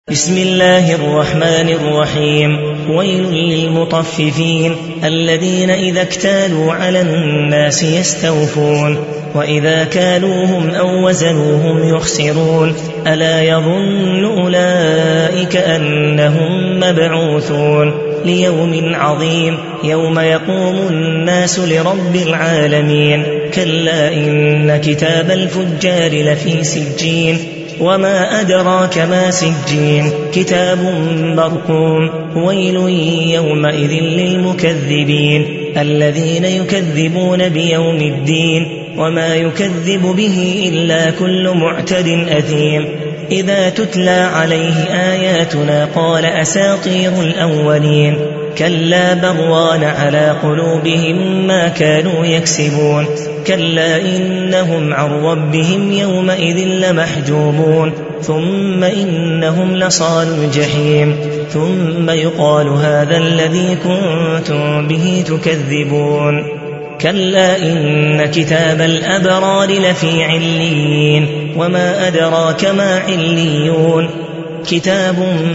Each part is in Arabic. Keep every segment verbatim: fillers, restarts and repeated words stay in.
بسم الله الرحمن الرحيم. ويل للمطففين الذين إذا اكتالوا على الناس يستوفون وإذا كالوهم أو وزنوهم يخسرون ألا يظن أولئك أنهم مبعوثون ليوم عظيم يوم يقوم الناس لرب العالمين كلا إن كتاب الفجار لفي سجين وما أدراك ما سجين كتاب مرقوم ويل يومئذ للمكذبين الذين يكذبون بيوم الدين وما يكذب به إلا كل معتد أثيم إذا تتلى عليه آياتنا قال أساطير الأولين كلا بران على قلوبهم ما كانوا يكسبون كلا إنهم عن ربهم يومئذ لمحجوبون ثم إنهم لصال الجحيم ثم يقال هذا الذي كنتم به تكذبون كلا إن كتاب الأبرار لفي عليين وما أدراك ما عليون كتاب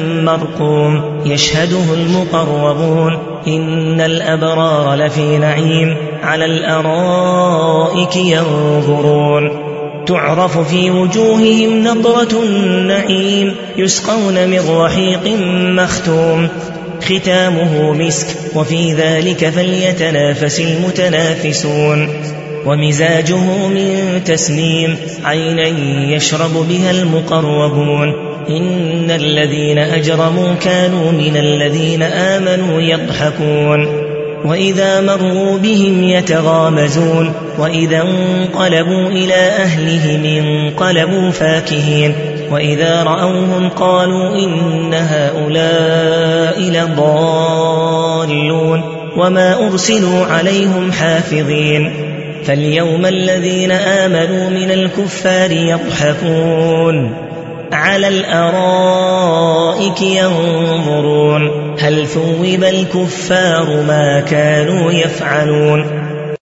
مرقوم يشهده المقربون إن الأبرار لفي نعيم على الأرائك ينظرون تعرف في وجوههم نضرة النعيم يسقون من رحيق مختوم ختامه مسك وفي ذلك فليتنافس المتنافسون ومزاجه من تسنيم عينا يشرب بها المقربون إن الذين أجرموا كانوا من الذين آمنوا يضحكون وإذا مروا بهم يتغامزون وإذا انقلبوا إلى أهلهم انقلبوا فاكهين وإذا رأوهم قالوا إن هؤلاء لضالون وما أرسلوا عليهم حافظين فاليوم الذين آمنوا من الكفار يضحكون على الأرائك ينظرون هل ثوب الكفار ما كانوا يفعلون